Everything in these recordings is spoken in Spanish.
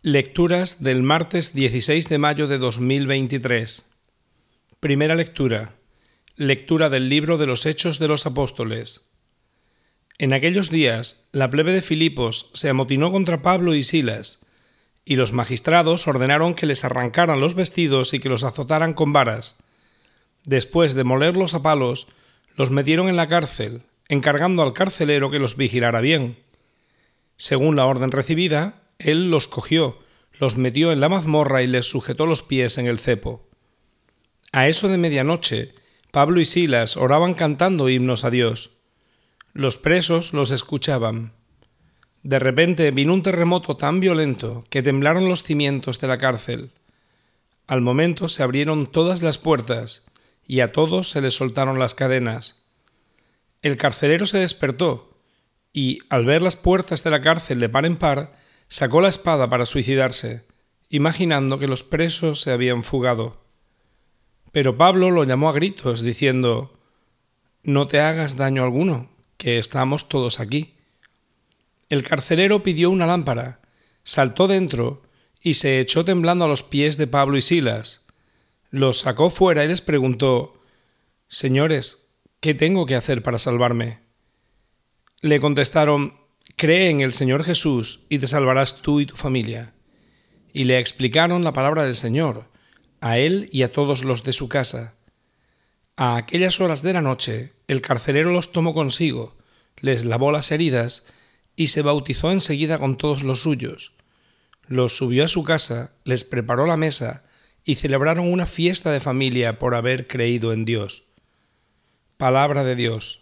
Lecturas del martes 16 de mayo de 2023. Primera lectura. Lectura del libro de los Hechos de los Apóstoles. En aquellos días, la plebe de Filipos se amotinó contra Pablo y Silas, y los magistrados ordenaron que les arrancaran los vestidos y que los azotaran con varas. Después de molerlos a palos, los metieron en la cárcel, encargando al carcelero que los vigilara bien. Según la orden recibida, él los cogió, los metió en la mazmorra y les sujetó los pies en el cepo. A eso de medianoche, Pablo y Silas oraban cantando himnos a Dios. Los presos los escuchaban. De repente vino un terremoto tan violento que temblaron los cimientos de la cárcel. Al momento se abrieron todas las puertas y a todos se les soltaron las cadenas. El carcelero se despertó y, al ver las puertas de la cárcel de par en par, sacó la espada para suicidarse, imaginando que los presos se habían fugado. Pero Pablo lo llamó a gritos, diciendo: «No te hagas daño alguno, que estamos todos aquí». El carcelero pidió una lámpara, saltó dentro y se echó temblando a los pies de Pablo y Silas. Los sacó fuera y les preguntó: «Señores, ¿qué tengo que hacer para salvarme?» Le contestaron: «Cree en el Señor Jesús y te salvarás tú y tu familia». Y le explicaron la palabra del Señor, a él y a todos los de su casa. A aquellas horas de la noche, el carcelero los tomó consigo, les lavó las heridas y se bautizó enseguida con todos los suyos. Los subió a su casa, les preparó la mesa y celebraron una fiesta de familia por haber creído en Dios. Palabra de Dios.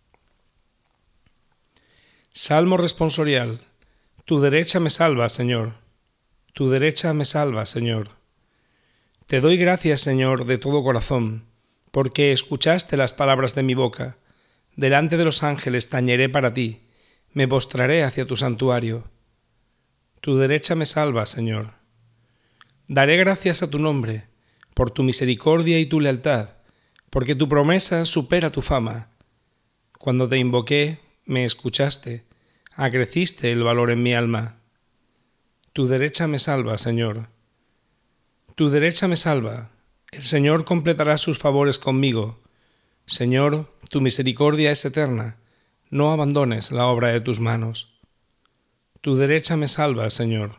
Salmo responsorial. Tu derecha me salva, Señor. Tu derecha me salva, Señor. Te doy gracias, Señor, de todo corazón, porque escuchaste las palabras de mi boca. Delante de los ángeles tañeré para ti, me postraré hacia tu santuario. Tu derecha me salva, Señor. Daré gracias a tu nombre, por tu misericordia y tu lealtad, porque tu promesa supera tu fama. Cuando te invoqué, me escuchaste, acreciste el valor en mi alma. Tu derecha me salva, Señor. Tu derecha me salva. El Señor completará sus favores conmigo. Señor, tu misericordia es eterna. No abandones la obra de tus manos. Tu derecha me salva, Señor.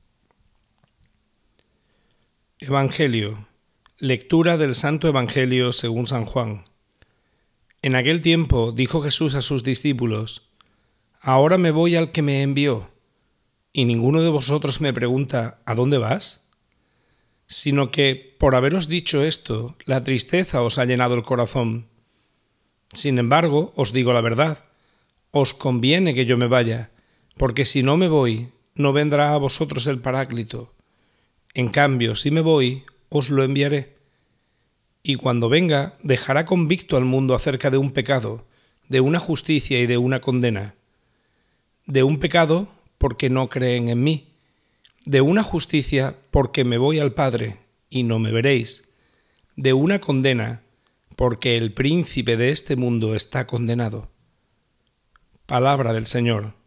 Evangelio. Lectura del Santo Evangelio según San Juan. En aquel tiempo dijo Jesús a sus discípulos: «Ahora me voy al que me envió, y ninguno de vosotros me pregunta: ¿a dónde vas?». Sino que, por haberos dicho esto, la tristeza os ha llenado el corazón. Sin embargo, os digo la verdad, os conviene que yo me vaya, porque si no me voy, no vendrá a vosotros el Paráclito. En cambio, si me voy, os lo enviaré. Y cuando venga, dejará convicto al mundo acerca de un pecado, de una justicia y de una condena. De un pecado, porque no creen en mí. De una justicia, porque me voy al Padre, y no me veréis. De una condena, porque el príncipe de este mundo está condenado. Palabra del Señor.